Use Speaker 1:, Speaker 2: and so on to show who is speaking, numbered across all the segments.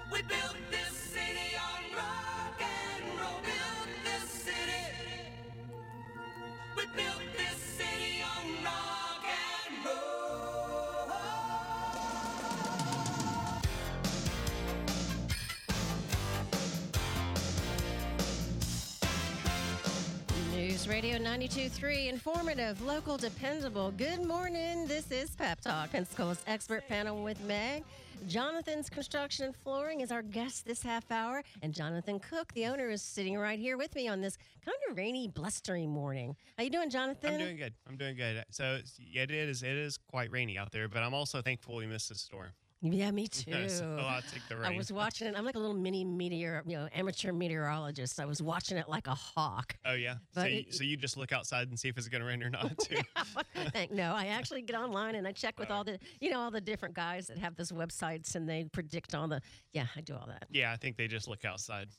Speaker 1: We built this city on rock and roll. Built this city. We built this city on rock and roll.
Speaker 2: News Radio 92.3, informative, local, dependable. Good morning. This is Pep Talk, Pensacola's expert panel with Meg. Jonathan's Construction and Flooring is our guest this half hour, and Jonathan Cook, the owner, is sitting right here with me on this kind of rainy, blustery morning. How you doing, Jonathan?
Speaker 3: I'm doing good. So it is quite rainy out there, but I'm also thankful we missed this storm.
Speaker 2: Yeah, me too.
Speaker 3: So I'll take the rain.
Speaker 2: I was watching it. I'm like a little mini amateur meteorologist. I was watching it like a hawk.
Speaker 3: Oh yeah. So you just look outside and see if it's going to rain or not too.
Speaker 2: No, I actually get online and I check with all the different guys that have those websites and they predict all the. Yeah, I do all that.
Speaker 3: Yeah, I think they just look outside.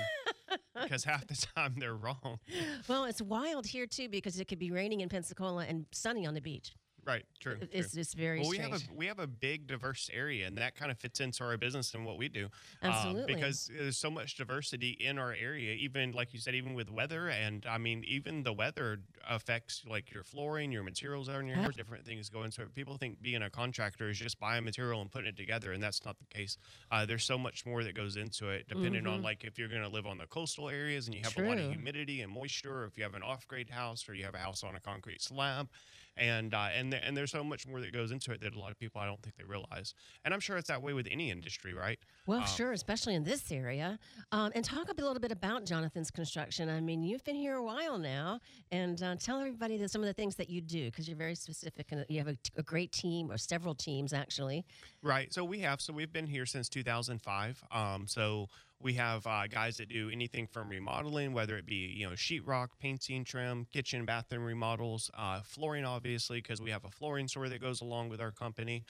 Speaker 3: Because half the time they're wrong.
Speaker 2: Well, it's wild here too because it could be raining in Pensacola and sunny on the beach.
Speaker 3: Right, true.
Speaker 2: It's very strange.
Speaker 3: We have a big, diverse area, and that kind of fits into our business and what we do.
Speaker 2: Absolutely.
Speaker 3: Because there's so much diversity in our area, even, like you said, even with weather. And, I mean, even the weather affects, like, your flooring, your materials on your house, different things go into it. People think being a contractor is just buying material and putting it together, and that's not the case. There's so much more that goes into it, depending on, like, if you're going to live on the coastal areas and you have a lot of humidity and moisture, or if you have an off-grade house or you have a house on a concrete slab. And there's so much more that goes into it that a lot of people, I don't think they realize. And I'm sure it's that way with any industry, right?
Speaker 2: Well, sure, especially in this area. And talk a little bit about Jonathan's Construction. I mean, you've been here a while now, and tell everybody some of the things that you do, because you're very specific, and you have a great team, or several teams, actually.
Speaker 3: Right. So we've been here since 2005. So we have guys that do anything from remodeling, whether it be, sheetrock, painting, trim, kitchen, bathroom remodels, flooring, obviously, because we have a flooring store that goes along with our company.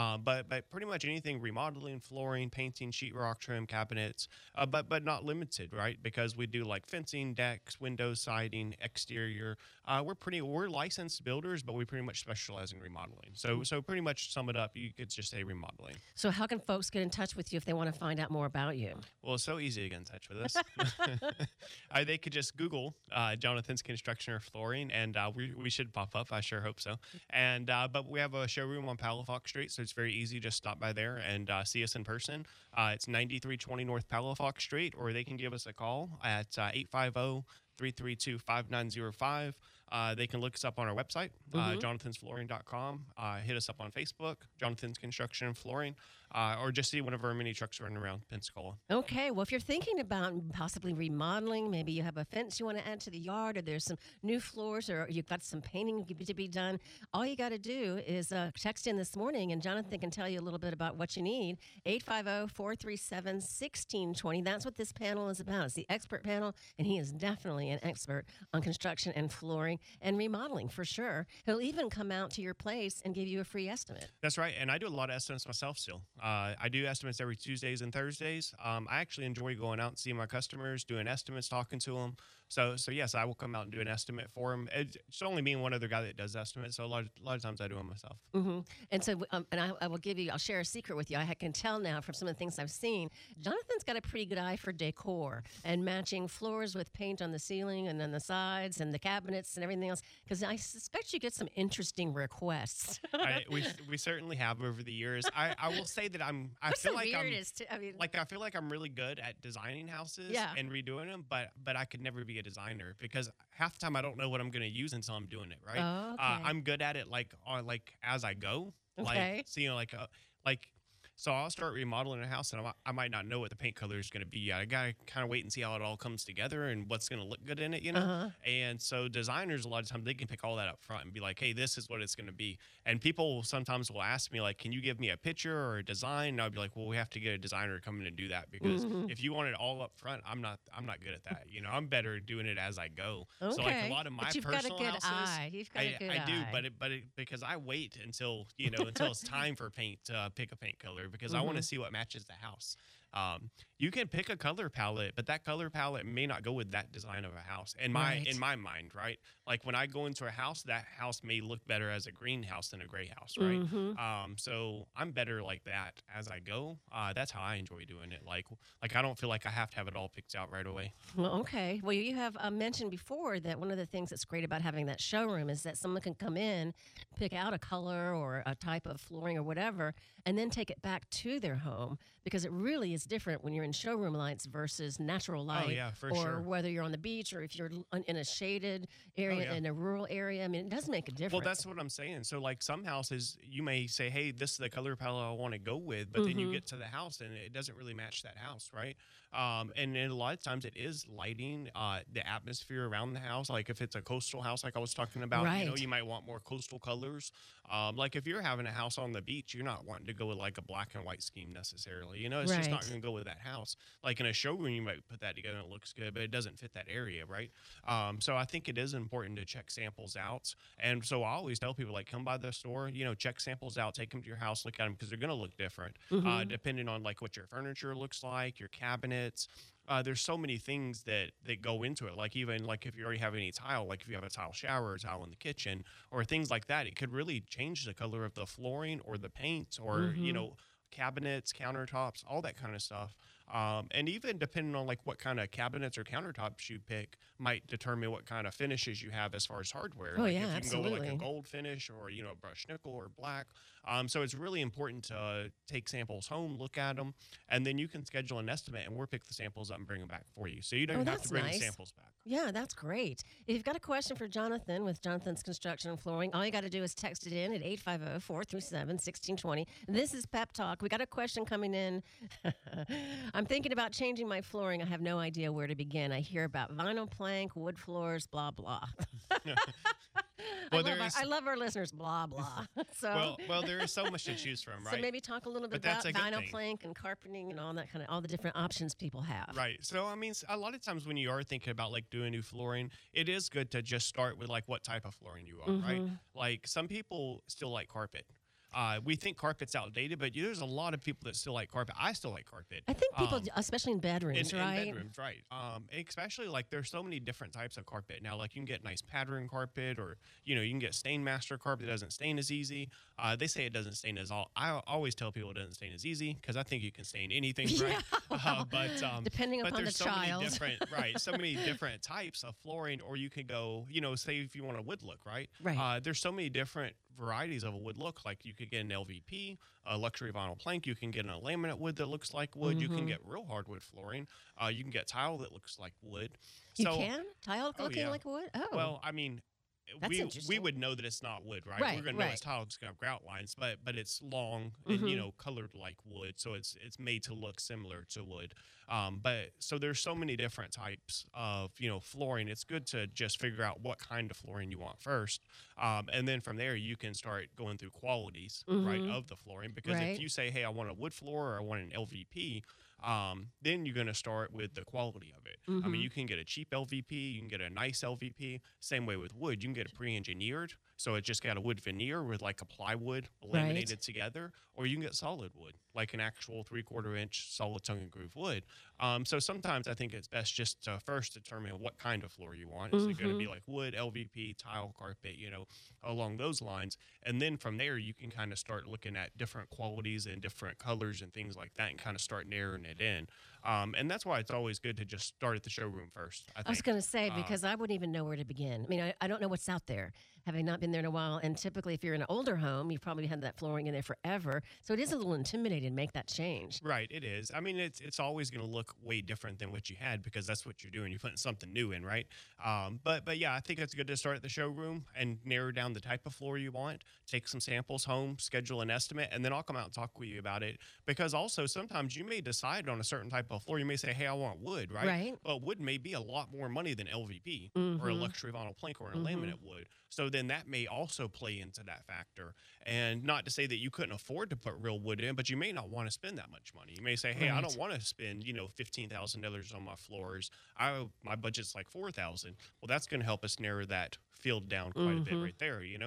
Speaker 3: But pretty much anything remodeling, flooring, painting, sheetrock, trim, cabinets, but not limited, right? Because we do like fencing, decks, windows, siding, exterior. We're licensed builders, but we pretty much specialize in remodeling. So pretty much sum it up, you could just say remodeling.
Speaker 2: So how can folks get in touch with you if they want to find out more about you?
Speaker 3: Well, it's so easy to get in touch with us. They could just Google Jonathan's Construction or Flooring, and we should pop up. I sure hope so. And but we have a showroom on Palafox Street, so it's very easy. Just stop by there and see us in person. It's 9320 North Palafox Street, or they can give us a call at 850-332-5905. They can look us up on our website, jonathansflooring.com. Hit us up on Facebook, Jonathan's Construction and Flooring, or just see one of our mini trucks running around Pensacola.
Speaker 2: Okay, well, if you're thinking about possibly remodeling, maybe you have a fence you want to add to the yard, or there's some new floors, or you've got some painting to be done, all you got to do is text in this morning, and Jonathan can tell you a little bit about what you need. 850-437-1620. That's what this panel is about. It's the expert panel, and he is definitely an expert on construction and flooring and remodeling for sure. He'll even come out to your place and give you a free estimate.
Speaker 3: That's right. And I do a lot of estimates myself still. I do estimates every Tuesdays and Thursdays. I actually enjoy going out and seeing my customers, doing estimates, talking to them. So yes, I will come out and do an estimate for them. It's only me and one other guy that does estimates. So a lot of times I do them myself.
Speaker 2: And so, I'll share a secret with you. I can tell now from some of the things I've seen, Jonathan's got a pretty good eye for decor and matching floors with paint on the ceiling and on the sides and the cabinets and everything else. Because I suspect you get some interesting requests.
Speaker 3: We certainly have over the years. I will say that I feel like I'm really good at designing houses and redoing them, but I could never be a designer because half the time I don't know what I'm going to use until I'm doing it. Right.
Speaker 2: Oh, okay.
Speaker 3: I'm good at it like as I go.
Speaker 2: Okay.
Speaker 3: So I'll start remodeling a house, and I might not know what the paint color is going to be. I got to kind of wait and see how it all comes together and what's going to look good in it, And so designers, a lot of times, they can pick all that up front and be like, hey, this is what it's going to be. And people sometimes will ask me, like, can you give me a picture or a design? And I'll be like, well, we have to get a designer to come in and do that because if you want it all up front, I'm not good at that. I'm better doing it as I go.
Speaker 2: Okay.
Speaker 3: So like a lot of my personal houses,
Speaker 2: You've got a good eye.
Speaker 3: I do, but because I wait until it's time for paint to pick a paint color because I want to see what matches the house. You can pick a color palette, but that color palette may not go with that design of a house. In my mind, right? Like when I go into a house, that house may look better as a greenhouse than a gray house, right? So I'm better like that as I go. That's how I enjoy doing it. Like I don't feel like I have to have it all picked out right away.
Speaker 2: Well, okay. Well, you have mentioned before that one of the things that's great about having that showroom is that someone can come in, pick out a color or a type of flooring or whatever, and then take it back to their home because it really is different when you're in showroom lights versus natural light.
Speaker 3: Oh, yeah, for
Speaker 2: or
Speaker 3: sure.
Speaker 2: whether you're on the beach or if you're in a shaded area,
Speaker 3: yeah.
Speaker 2: in a rural area. I mean, it does make a difference.
Speaker 3: Well, that's what I'm saying. So, like some houses, you may say, "Hey, this is the color palette I want to go with," but then you get to the house and it doesn't really match that house, right? And then a lot of times it is lighting, the atmosphere around the house. Like if it's a coastal house, like I was talking about,
Speaker 2: Right.
Speaker 3: you might want more coastal colors. Like if you're having a house on the beach, you're not wanting to go with like a black and white scheme necessarily. It's just not
Speaker 2: Right.
Speaker 3: going to go with that house. Like in a showroom, you might put that together and it looks good, but it doesn't fit that area, right? So I think it is important to check samples out. And so I always tell people like, come by the store, check samples out, take them to your house, look at them because they're going to look different, depending on like what your furniture looks like, your cabinets. There's so many things that go into it. Like even like if you already have any tile, like if you have a tile shower or tile in the kitchen or things like that, it could really change the color of the flooring or the paint or, cabinets, countertops, all that kind of stuff. And even depending on like what kind of cabinets or countertops you pick might determine what kind of finishes you have as far as hardware.
Speaker 2: Oh,
Speaker 3: Like
Speaker 2: yeah,
Speaker 3: if you can go with like a
Speaker 2: absolutely.
Speaker 3: gold finish or, brushed nickel or black. So it's really important to take samples home, look at them, and then you can schedule an estimate and we'll pick the samples up and bring them back for you. So you don't
Speaker 2: Oh,
Speaker 3: have to
Speaker 2: that's
Speaker 3: bring
Speaker 2: nice.
Speaker 3: the samples back.
Speaker 2: Yeah, that's great. If you've got a question for Jonathan with Jonathan's Construction and Flooring, all you got to do is text it in at 850-437-1620. This is Pep Talk. We got a question coming in. I'm thinking about changing my flooring. I have no idea where to begin. I hear about vinyl plank, wood floors, blah, blah.
Speaker 3: Well, there is.
Speaker 2: I love our listeners, blah, blah. So,
Speaker 3: Well, there is so much to choose from, right?
Speaker 2: so maybe talk a little bit
Speaker 3: But that's
Speaker 2: about
Speaker 3: a good
Speaker 2: vinyl
Speaker 3: thing.
Speaker 2: plank and carpeting and all that kind of, all the different options people have.
Speaker 3: Right. So, I mean, a lot of times when you are thinking about like doing new flooring, it is good to just start with like what type of flooring you want, right? Like some people still like carpet. We think carpet's outdated, but there's a lot of people that still like carpet. I still like carpet.
Speaker 2: I think people, especially in bedrooms,
Speaker 3: in
Speaker 2: right?
Speaker 3: bedrooms, right? Especially like there's so many different types of carpet now. Like you can get nice pattern carpet, or you can get stain master carpet that doesn't stain as easy. They say it doesn't stain as all. I always tell people it doesn't stain as easy because I think you can stain anything, right?
Speaker 2: Depending
Speaker 3: but
Speaker 2: upon
Speaker 3: there's
Speaker 2: the
Speaker 3: so many
Speaker 2: child.
Speaker 3: different, right? So many different types of flooring, or you could go, say if you want a wood look, right?
Speaker 2: Right.
Speaker 3: There's so many different varieties of a wood look. Like you could get an LVP, a luxury vinyl plank. You can get a laminate wood that looks like wood. You can get real hardwood flooring. You can get tile that looks like wood.
Speaker 2: You
Speaker 3: So,
Speaker 2: can? Tile
Speaker 3: Oh,
Speaker 2: looking
Speaker 3: yeah.
Speaker 2: like wood? Oh.
Speaker 3: well, I mean,
Speaker 2: That's
Speaker 3: we
Speaker 2: interesting.
Speaker 3: would know that it's not wood, right?
Speaker 2: Right,
Speaker 3: We're gonna know
Speaker 2: right.
Speaker 3: it's tile. It's gonna have grout lines, but it's long and colored like wood, so it's made to look similar to wood. But so there's so many different types of flooring. It's good to just figure out what kind of flooring you want first, and then from there you can start going through qualities right of the flooring. Because
Speaker 2: Right.
Speaker 3: if you say, hey, I want a wood floor or I want an LVP. Then you're going to start with the quality of it. I mean, you can get a cheap LVP, you can get a nice LVP. Same way with wood, you can get it pre-engineered, so it just got a wood veneer with like a plywood laminated together, or you can get solid wood, like an actual 3/4 inch solid tongue and groove wood. So sometimes I think it's best just to first determine what kind of floor you want. Is it going to be like wood, LVP, tile, carpet, along those lines, and then from there you can kind of start looking at different qualities and different colors and things like that, and kind of start narrowing it in. And that's why it's always good to just start at the showroom first. I
Speaker 2: I was
Speaker 3: think.
Speaker 2: going to say, because I wouldn't even know where to begin. I mean, I don't know what's out there, having not been there in a while. And typically, if you're in an older home, you've probably had that flooring in there forever. So it is a little intimidating to make that change.
Speaker 3: Right, it is. I mean, it's always going to look way different than what you had because that's what you're doing. You're putting something new in, right? But yeah, I think it's good to start at the showroom and narrow down the type of floor you want. Take some samples home, schedule an estimate, and then I'll come out and talk with you about it. Because also sometimes you may decide on a certain type of floor. You may say, "Hey, I want wood," right?
Speaker 2: Right.
Speaker 3: But wood may be a lot more money than LVP or a luxury vinyl plank or a laminate wood. So then that may also play into that factor. And not to say that you couldn't afford to put real wood in, but you may not want to spend that much money. You may say, "Hey, I
Speaker 2: Right.
Speaker 3: don't want to spend $15,000 on my floors. My budget's like $4,000." Well, that's going to help us narrow that field down quite a bit right there.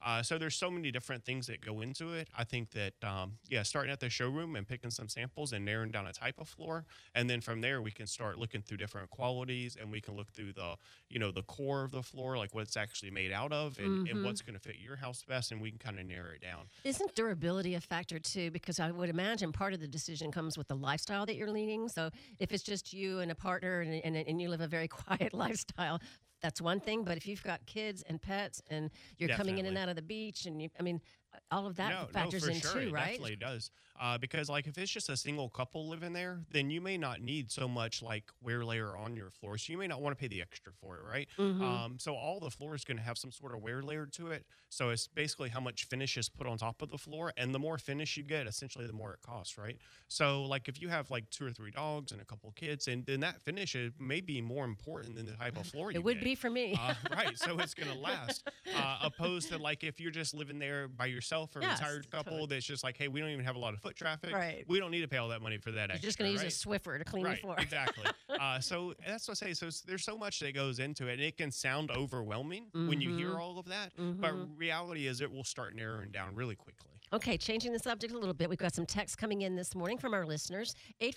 Speaker 3: So there's so many different things that go into it. I think that starting at the showroom and picking some samples and narrowing down a type of floor, and then from there we can start looking through different qualities, and we can look through the core of the floor, like what it's actually made out of, and what's going to fit your house best, and we can kind of narrow it down.
Speaker 2: Isn't durability a factor too? Because I would imagine part of the decision comes with the lifestyle that you're leading. So if it's just you and a partner and you live a very quiet lifestyle, that's one thing. But if you've got kids and pets and you're coming in and
Speaker 3: Definitely.
Speaker 2: out of the beach, and all of that
Speaker 3: No,
Speaker 2: factors
Speaker 3: for
Speaker 2: in
Speaker 3: sure.
Speaker 2: too,
Speaker 3: It
Speaker 2: right?
Speaker 3: definitely does. Because like if it's just a single couple living there, then you may not need so much like wear layer on your floor. So you may not want to pay the extra for it, right? So all the floor is going to have some sort of wear layer to it. So it's basically how much finish is put on top of the floor, and the more finish you get, essentially the more it costs, right? So like if you have like 2 or 3 dogs and a couple of kids, and then that finish may be more important than the type of floor you
Speaker 2: It would
Speaker 3: get.
Speaker 2: be for me.
Speaker 3: Right, so it's going to last. Opposed to like if you're just living there by yourself or a
Speaker 2: Yes,
Speaker 3: retired couple
Speaker 2: totally.
Speaker 3: that's just like, hey, we don't even have a lot of foot traffic.
Speaker 2: Right.
Speaker 3: We don't need to pay all that money for that
Speaker 2: You're
Speaker 3: extra.
Speaker 2: just going to
Speaker 3: right?
Speaker 2: use a Swiffer to clean the
Speaker 3: Right,
Speaker 2: floor.
Speaker 3: exactly. So that's what I say. So there's so much that goes into it, and it can sound overwhelming when you hear all of that. But reality is, it will start narrowing down really quickly.
Speaker 2: Okay, changing the subject a little bit. We've got some texts coming in this morning from our listeners.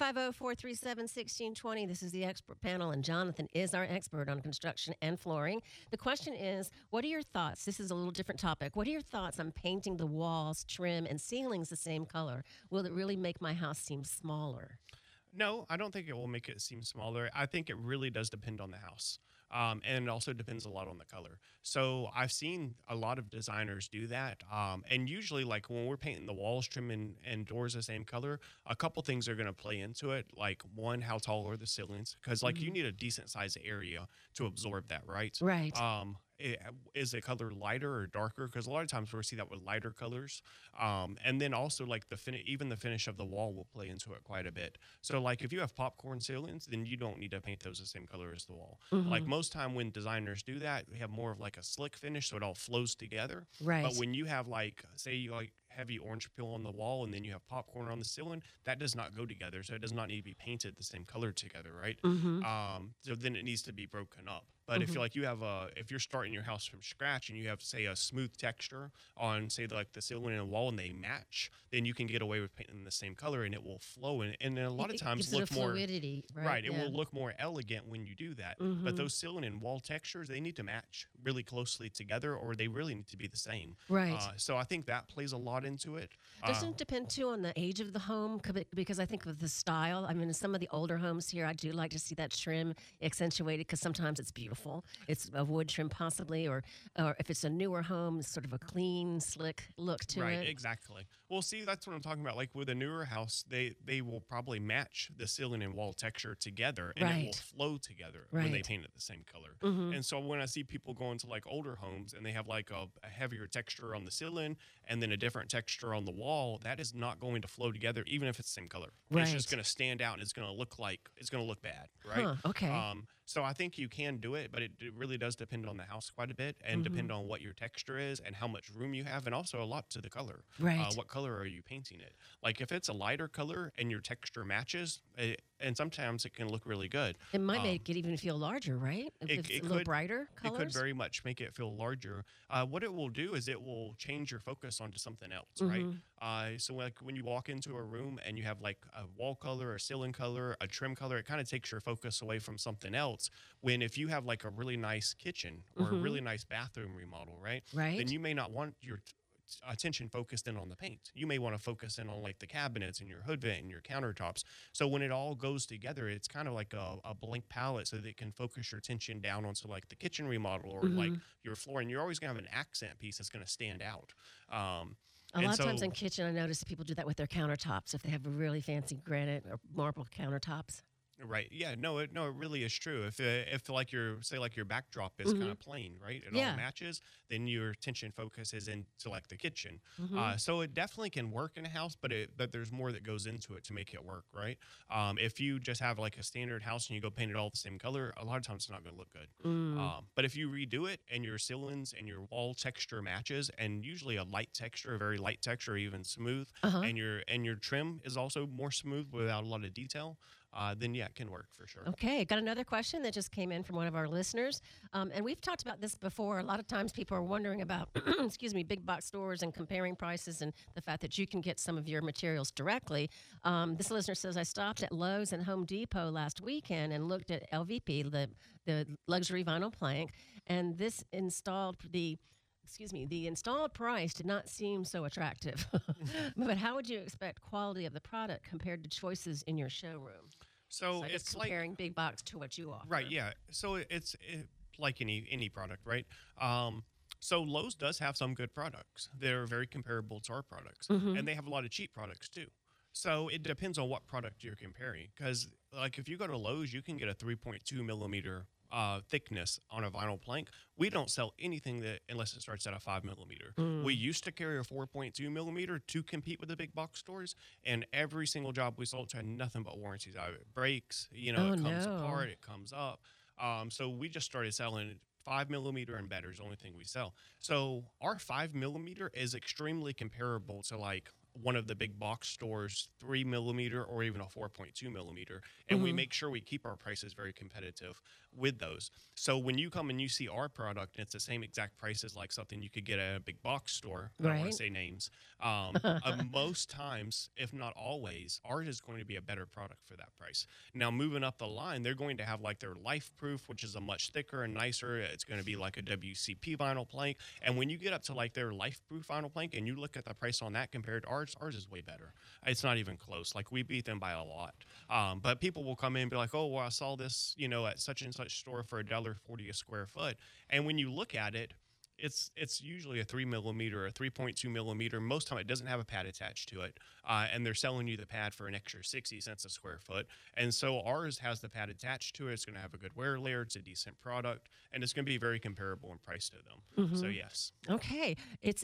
Speaker 2: 850-437-1620. This is the expert panel, and Jonathan is our expert on construction and flooring. The question is, what are your thoughts? This is a little different topic. What are your thoughts on painting the walls, trim, and ceilings the same color? Will it really make my house seem smaller?
Speaker 3: No, I don't think it will make it seem smaller. I think it really does depend on the house. And it also depends a lot on the color. So I've seen a lot of designers do that. And usually, like when we're painting the walls, trim, and doors the same color, a couple things are going to play into it. Like one, how tall are the ceilings? Because like you need a decent size area to absorb that, right?
Speaker 2: Right.
Speaker 3: Is the color lighter or darker? Because a lot of times we see that with lighter colors. And then also like even the finish of the wall will play into it quite a bit. So like if you have popcorn ceilings, then you don't need to paint those the same color as the wall. Like most time when designers do that, we have more of like a slick finish, so it all flows together.
Speaker 2: Right.
Speaker 3: But when you have like, say you like heavy orange peel on the wall and then you have popcorn on the ceiling, that does not go together. So it does not need to be painted the same color together, right? So then it needs to be broken up. But if if you're starting your house from scratch and you have, say, a smooth texture on, say, like the ceiling and the wall, and they match, then you can get away with painting the same color and it will flow. And a lot of times
Speaker 2: gives it
Speaker 3: look
Speaker 2: a
Speaker 3: more
Speaker 2: fluidity, right?
Speaker 3: right. It
Speaker 2: Yeah.
Speaker 3: will look more elegant when you do that. But those ceiling and wall textures, they need to match really closely together, or they really need to be the same.
Speaker 2: Right.
Speaker 3: So I think that plays a lot into it.
Speaker 2: Doesn't it depend too on the age of the home? Because I think with the style, I mean, in some of the older homes here, I do like to see that trim accentuated because sometimes it's beautiful. It's a wood trim possibly, or if it's a newer home, it's sort of a clean, slick look to
Speaker 3: Right,
Speaker 2: it.
Speaker 3: exactly. Well, see, that's what I'm talking about. Like with a newer house, they will probably match the ceiling and wall texture together, and it will
Speaker 2: Right.
Speaker 3: flow together when they
Speaker 2: Right.
Speaker 3: paint it the same color. And so when I see people go into like older homes and they have like a heavier texture on the ceiling and then a different texture on the wall, that is not going to flow together, even if it's the same color. It's just
Speaker 2: Right.
Speaker 3: going to stand out, and it's going to look bad, right?
Speaker 2: Huh, okay.
Speaker 3: So I think you can do it, but it really does depend on the house quite a bit, and depend on what your texture is and how much room you have, and also a lot to the color.
Speaker 2: Right.
Speaker 3: What color are you painting it? Like if it's a lighter color and your texture matches, and sometimes it can look really good.
Speaker 2: It might make it even feel larger, right? If it's a little brighter
Speaker 3: It
Speaker 2: colors.
Speaker 3: could very much make it feel larger. What it will do is it will change your focus onto something else,
Speaker 2: Mm-hmm.
Speaker 3: right? So like when you walk into a room and you have like a wall color, a ceiling color, a trim color, it kind of takes your focus away from something else. When if you have like a really nice kitchen or a really nice bathroom remodel, right?
Speaker 2: Right.
Speaker 3: Then you may not want your attention focused in on the paint. You may want to focus in on like the cabinets and your hood vent and your countertops. So when it all goes together, it's kind of like a blank palette, so that it can focus your attention down onto like the kitchen remodel or like your floor. And you're always gonna have an accent piece that's gonna stand out.
Speaker 2: A lot of times in kitchen, I notice people do that with their countertops if they have really fancy granite or marble countertops.
Speaker 3: Right. Yeah. No. It really is true. If like your backdrop is kind of plain, right? It
Speaker 2: Yeah.
Speaker 3: all matches. Then your attention focus is into like the kitchen. So it definitely can work in a house, but there's more that goes into it to make it work, right? If you just have like a standard house and you go paint it all the same color, a lot of times it's not going to look good. But if you redo it and your ceilings and your wall texture matches, and usually a light texture, a very light texture, or even smooth, and your trim is also more smooth without a lot of detail. then yeah, it can work for sure.
Speaker 2: Okay, got another question that just came in from one of our listeners. And we've talked about this before. A lot of times people are wondering about, excuse me, big box stores and comparing prices and the fact that you can get some of your materials directly. This listener says, I stopped at Lowe's and Home Depot last weekend and looked at LVP, the luxury vinyl plank, and this installed the installed price did not seem so attractive. But how would you expect quality of the product compared to choices in your showroom?
Speaker 3: So
Speaker 2: I guess
Speaker 3: it's like
Speaker 2: comparing big box to what you offer.
Speaker 3: right, yeah. So it's like any product, right? So Lowe's does have some good products. They're very comparable to our products, and they have a lot of cheap products too. So it depends on what product you're comparing. Because like if you go to Lowe's, you can get a 3.2 millimeter thickness on a vinyl plank. We don't sell anything that unless it starts at a 5 millimeter. We used to carry a 4.2 millimeter to compete with the big box stores, and every single job we sold had nothing but warranties out of it. Breaks, it comes apart, it comes up. So we just started selling 5 millimeter and better is the only thing we sell. So our 5 millimeter is extremely comparable to like one of the big box stores 3 millimeter or even a 4.2 millimeter, and we make sure we keep our prices very competitive with those. So when you come and you see our product and it's the same exact price as like something you could get at a big box store, I don't want
Speaker 2: Right.
Speaker 3: to say names, most times, if not always, ours is going to be a better product for that price. Now moving up the line, they're going to have like their Life Proof, which is a much thicker and nicer. It's going to be like a WCP vinyl plank, and when you get up to like their Life Proof vinyl plank and you look at the price on that compared to ours is way better. It's not even close. Like we beat them by a lot. But people will come in and be like, oh, well, I saw this, at such and such store for $1.40 a square foot. And when you look at it, it's usually a 3 millimeter or 3.2 millimeter. Most time it doesn't have a pad attached to it, and they're selling you the pad for an extra 60 cents a square foot. And so ours has the pad attached to it. It's going to have a good wear layer. It's a decent product, and it's going to be very comparable in price to them. So yes.
Speaker 2: Okay. It's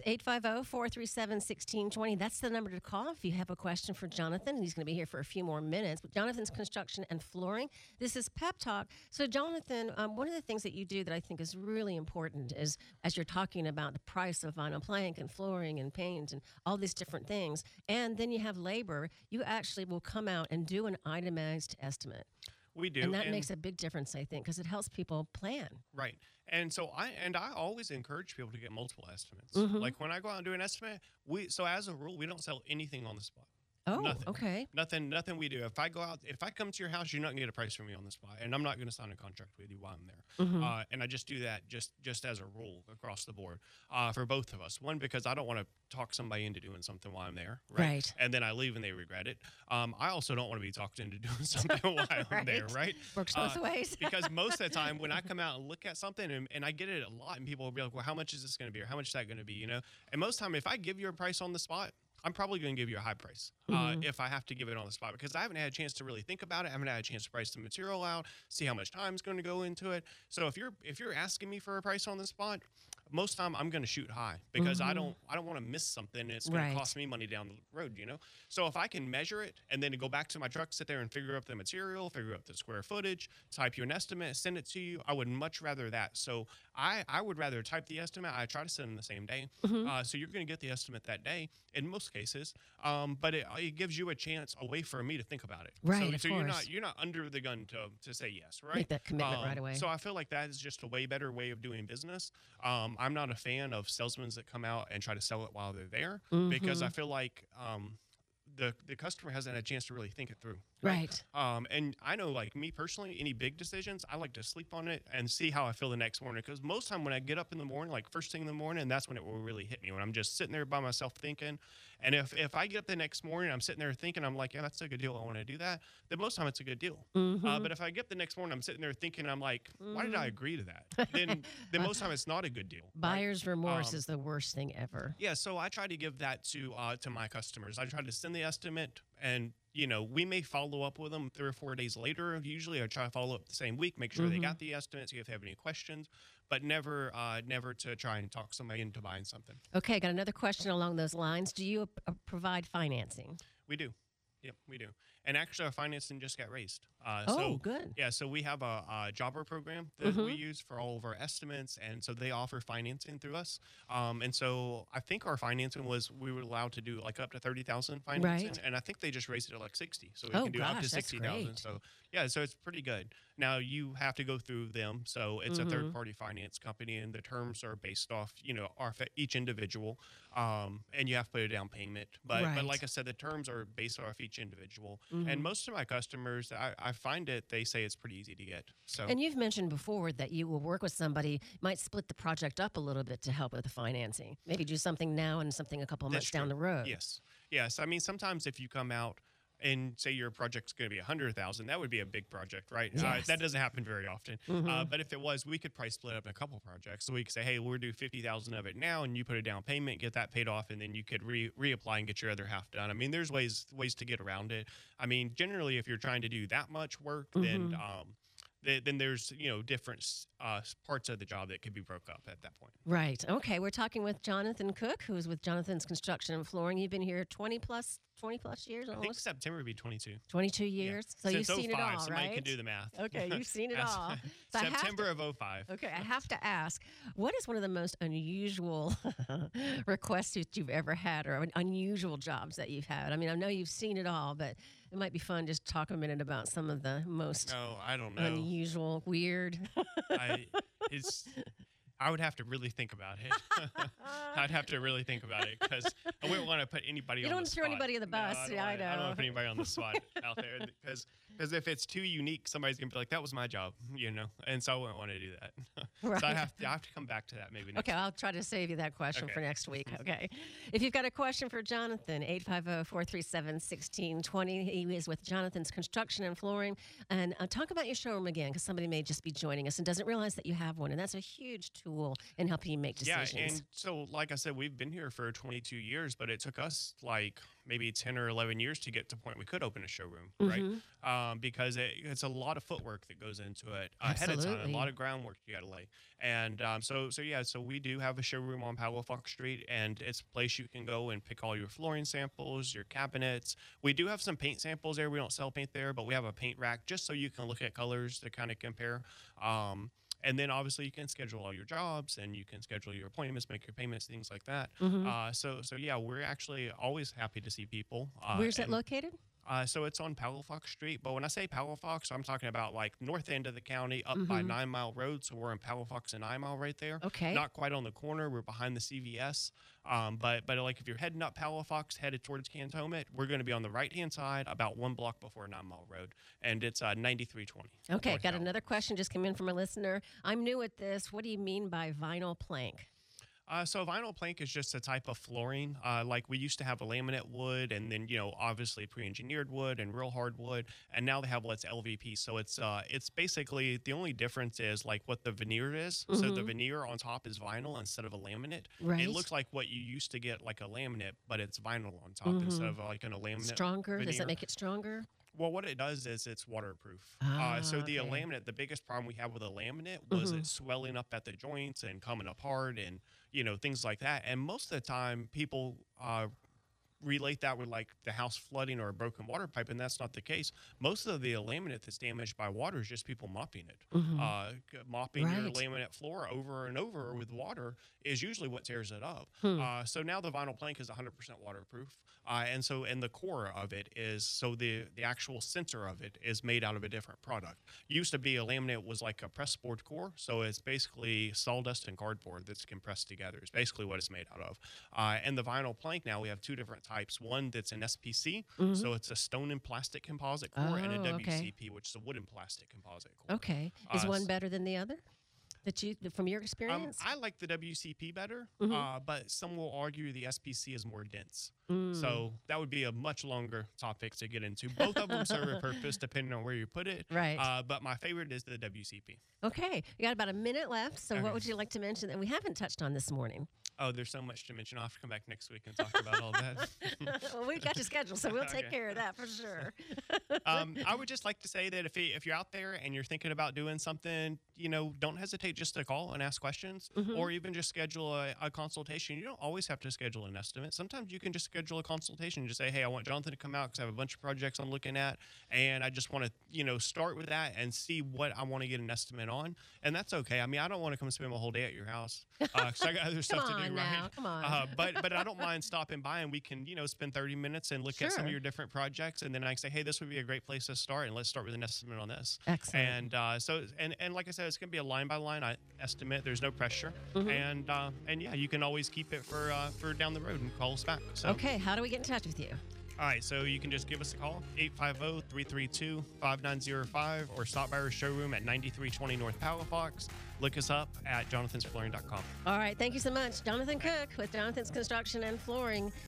Speaker 2: 850-437-1620. That's the number to call if you have a question for Jonathan. He's going to be here for a few more minutes. But Jonathan's Construction and Flooring. This is Pep Talk. So, Jonathan, one of the things that you do that I think is really important is, as you're talking about the price of vinyl plank and flooring and paint and all these different things, and then you have labor, you actually will come out and do an itemized estimate.
Speaker 3: We do.
Speaker 2: And that makes a big difference, I think, because it helps people plan.
Speaker 3: Right. And so I always encourage people to get multiple estimates. Like when I go out and do an estimate, so as a rule, we don't sell anything on the spot.
Speaker 2: Oh,
Speaker 3: Nothing.
Speaker 2: okay.
Speaker 3: Nothing we do. If I come to your house, you're not gonna get a price from me on the spot, and I'm not gonna sign a contract with you while I'm there. And I just do that just as a rule across the board for both of us. One, because I don't want to talk somebody into doing something while I'm there,
Speaker 2: Right.
Speaker 3: And then I leave and they regret it. I also don't want to be talked into doing something while I'm there, right?
Speaker 2: Works both ways.
Speaker 3: Because most of the time when I come out and look at something, and I get it a lot, and people will be like, well, how much is this going to be, or how much is that going to be, And most of the time, if I give you a price on the spot, I'm probably going to give you a high price if I have to give it on the spot, because I haven't had a chance to really think about it. I haven't had a chance to price the material out, see how much time is going to go into it. So if you're asking me for a price on the spot, most of the time I'm going to shoot high, because I don't want to miss something, and it's going
Speaker 2: Right.
Speaker 3: to cost me money down the road, So if I can measure it and then go back to my truck, sit there and figure out the material, figure out the square footage, type you an estimate, send it to you, I would much rather that. So I would rather type the estimate. I try to send them the same day. So you're going to get the estimate that day in most cases. But it gives you a chance, a way for me to think about it.
Speaker 2: Right,
Speaker 3: So,
Speaker 2: of
Speaker 3: so
Speaker 2: course.
Speaker 3: you're not under the gun to say yes, right?
Speaker 2: Make that commitment right away.
Speaker 3: So I feel like that is just a way better way of doing business. I'm not a fan of salesmen that come out and try to sell it while they're there, because I feel like the customer hasn't had a chance to really think it through.
Speaker 2: Right.
Speaker 3: And I know, like me personally, any big decisions, I like to sleep on it and see how I feel the next morning. Because most time when I get up in the morning, like first thing in the morning, that's when it will really hit me, when I'm just sitting there by myself thinking. And if I get up the next morning, I'm sitting there thinking, I'm like, yeah, that's a good deal, I want to do that, then most time it's a good deal. But if I get up the next morning, I'm sitting there thinking, I'm like, why did I agree to that? Then most time it's not a good deal. Right?
Speaker 2: Buyer's remorse is the worst thing ever.
Speaker 3: Yeah, so I try to give that to my customers. I try to send the estimate, and we may follow up with them 3 or 4 days later. Usually, I try to follow up the same week, make sure they got the estimate, see if they have any questions, but never to try and talk somebody into buying something.
Speaker 2: Okay, got another question along those lines. Do you provide financing?
Speaker 3: We do. Yep, we do. And actually, our financing just got raised.
Speaker 2: Oh,
Speaker 3: so
Speaker 2: good.
Speaker 3: Yeah, so we have a jobber program that we use for all of our estimates, and so they offer financing through us. And so I think our financing was we were allowed to do like up to 30,000 financing,
Speaker 2: Right.
Speaker 3: and I think they just raised it to like 60, so we
Speaker 2: Oh,
Speaker 3: can do up
Speaker 2: gosh,
Speaker 3: to
Speaker 2: that's
Speaker 3: 60,000.
Speaker 2: great.
Speaker 3: So yeah, so it's pretty good. Now you have to go through them, so it's a third-party finance company, and the terms are based off each individual, and you have to put a down payment. But
Speaker 2: Right.
Speaker 3: like I said, the terms are based off each individual, and most of my customers, I find it they say it's pretty easy to get. So
Speaker 2: And you've mentioned before that you will work with somebody, might split the project up a little bit to help with the financing. Maybe do something now and something a couple of months
Speaker 3: that's
Speaker 2: down
Speaker 3: true.
Speaker 2: the road.
Speaker 3: Yes. I mean, sometimes if you come out and say your project's going to be 100,000, that would be a big project, right?
Speaker 2: Yes.
Speaker 3: That doesn't happen very often. But if it was, we could probably split up in a couple projects. So we could say, hey, we'll do 50,000 of it now, and you put a down payment, get that paid off, and then you could reapply and get your other half done. I mean, there's ways to get around it. I mean, generally, if you're trying to do that much work, then there's different parts of the job that could be broke up at that point.
Speaker 2: Right. Okay. We're talking with Jonathan Cook, who's with Jonathan's Construction and Flooring. You've been here 20 plus years,
Speaker 3: I think
Speaker 2: almost
Speaker 3: September would be 22.
Speaker 2: 22 years. So
Speaker 3: Since
Speaker 2: you've seen it
Speaker 3: 05,
Speaker 2: all,
Speaker 3: somebody
Speaker 2: right?
Speaker 3: can do the math.
Speaker 2: Okay, you've seen it
Speaker 3: That's-
Speaker 2: all. So I have
Speaker 3: September
Speaker 2: to-
Speaker 3: of 05.
Speaker 2: Okay, I have to ask, what is one of the most unusual requests that you've ever had, or unusual jobs that you've had? I mean, I know you've seen it all, but it might be fun just to talk a minute about some of the most
Speaker 3: No, I don't know.
Speaker 2: unusual, weird.
Speaker 3: I would have to really think about it. I'd have to really think about it because I wouldn't want to put anybody
Speaker 2: You
Speaker 3: on
Speaker 2: don't
Speaker 3: the
Speaker 2: want to throw
Speaker 3: spot.
Speaker 2: anybody in the
Speaker 3: No,
Speaker 2: bus.
Speaker 3: I don't
Speaker 2: Yeah, I
Speaker 3: want- I don't
Speaker 2: know.
Speaker 3: want to put anybody on the spot out there because if it's too unique, somebody's gonna be like, "That was my job," and so I wouldn't want to do that.
Speaker 2: Right.
Speaker 3: So I have to come back to that maybe next.
Speaker 2: Okay, I'll try to save you that question for
Speaker 3: Okay.
Speaker 2: next week. Okay. If you've got a question for Jonathan, 850-437-1620. He is with Jonathan's Construction and Flooring. And talk about your showroom again, because somebody may just be joining us and doesn't realize that you have one. And that's a huge tool in helping you make decisions.
Speaker 3: Yeah, and so like I said, we've been here for 22 years, but it took us like maybe 10 or 11 years to get to the point we could open a showroom,
Speaker 2: Mm-hmm.
Speaker 3: right? Because it's a lot of footwork that goes into it ahead of time,
Speaker 2: Absolutely.
Speaker 3: a lot of groundwork you got to lay. And so we do have a showroom on Palafox Street, and it's a place you can go and pick all your flooring samples, your cabinets. We do have some paint samples there. We don't sell paint there, but we have a paint rack just so you can look at colors to kind of compare. And then obviously you can schedule all your jobs, and you can schedule your appointments, make your payments, things like that. So yeah, we're actually always happy to see people.
Speaker 2: Where's it
Speaker 3: and-
Speaker 2: located?
Speaker 3: So it's on Palafox Street, but when I say Palafox, I'm talking about like north end of the county up by 9 Mile Road. So we're in Palafox and 9 Mile right there.
Speaker 2: Okay.
Speaker 3: Not quite on the corner. We're behind the CVS. But like if you're heading up Palafox, headed towards Cantonment, we're going to be on the right hand side about 1 block before 9 Mile Road, and it's 9320.
Speaker 2: Okay,
Speaker 3: north
Speaker 2: got
Speaker 3: south.
Speaker 2: another question just came in from a listener. I'm new at this. What do you mean by vinyl plank?
Speaker 3: So vinyl plank is just a type of flooring. Like we used to have a laminate wood, and then obviously pre-engineered wood and real hard wood, and now they have what's LVP. So it's basically the only difference is like what the veneer is. So the veneer on top is vinyl instead of a laminate.
Speaker 2: Right.
Speaker 3: It looks like what you used to get like a laminate, but it's vinyl on top instead of like a laminate.
Speaker 2: Stronger? Does
Speaker 3: veneer.
Speaker 2: that make it stronger?
Speaker 3: Well, what it does is it's waterproof. So the
Speaker 2: okay.
Speaker 3: laminate, the biggest problem we have with a laminate was it swelling up at the joints and coming apart and, things like that. And most of the time people relate that with like the house flooding or a broken water pipe, and that's not the case. Most of the laminate that's damaged by water is just people mopping it. Mopping your
Speaker 2: Right.
Speaker 3: laminate floor over and over with water is usually what tears it up. So now the vinyl plank is 100% waterproof. And the core of it is, so the actual center of it is made out of a different product. Used to be a laminate was like a press board core, so it's basically sawdust and cardboard that's compressed together. It's basically what it's made out of. And the vinyl plank now, we have two different types. One that's an SPC, so it's a stone and plastic composite core, and a
Speaker 2: Oh, okay.
Speaker 3: WCP, which is a wooden plastic composite core.
Speaker 2: Okay. Is
Speaker 3: Uh,
Speaker 2: one
Speaker 3: s-
Speaker 2: better than the other? From your experience?
Speaker 3: I like the WCP better, but some will argue the SPC is more dense.
Speaker 2: Mm.
Speaker 3: So that would be a much longer topic to get into. Both of them serve a purpose depending on where you put it.
Speaker 2: Right.
Speaker 3: But my favorite is the WCP.
Speaker 2: Okay. We got about a minute left. So what
Speaker 3: Okay.
Speaker 2: would you like to mention that we haven't touched on this morning?
Speaker 3: Oh, there's so much to mention. I'll have to come back next week and talk about all that.
Speaker 2: Well, we've got your schedule, so we'll take
Speaker 3: Okay.
Speaker 2: care of that for sure.
Speaker 3: I would just like to say that if you're out there and you're thinking about doing something, don't hesitate just to call and ask questions, or even just schedule a consultation. You don't always have to schedule an estimate. Sometimes you can just schedule a consultation. Just say, hey, I want Jonathan to come out because I have a bunch of projects I'm looking at, and I just want to, start with that and see what I want to get an estimate on. And that's okay. I mean, I don't want to come spend my whole day at your house because I got other stuff to do, right?
Speaker 2: Come on.
Speaker 3: But I don't mind stopping by, and we can, spend 30 minutes and look at some of your different projects, and then I can say, hey, this would be a great place to start, and let's start with an estimate on this.
Speaker 2: Excellent.
Speaker 3: And like I said, it's going to be a line by line estimate. There's no pressure, and yeah, you can always keep it for down the road and call us back. So.
Speaker 2: Okay, how do we get in touch with you?
Speaker 3: All right, so you can just give us a call, 850-332-5905, or stop by our showroom at 9320 North Palafox. Look us up at jonathansflooring.com.
Speaker 2: All right, thank you so much. Jonathan Cook with Jonathan's Construction and Flooring.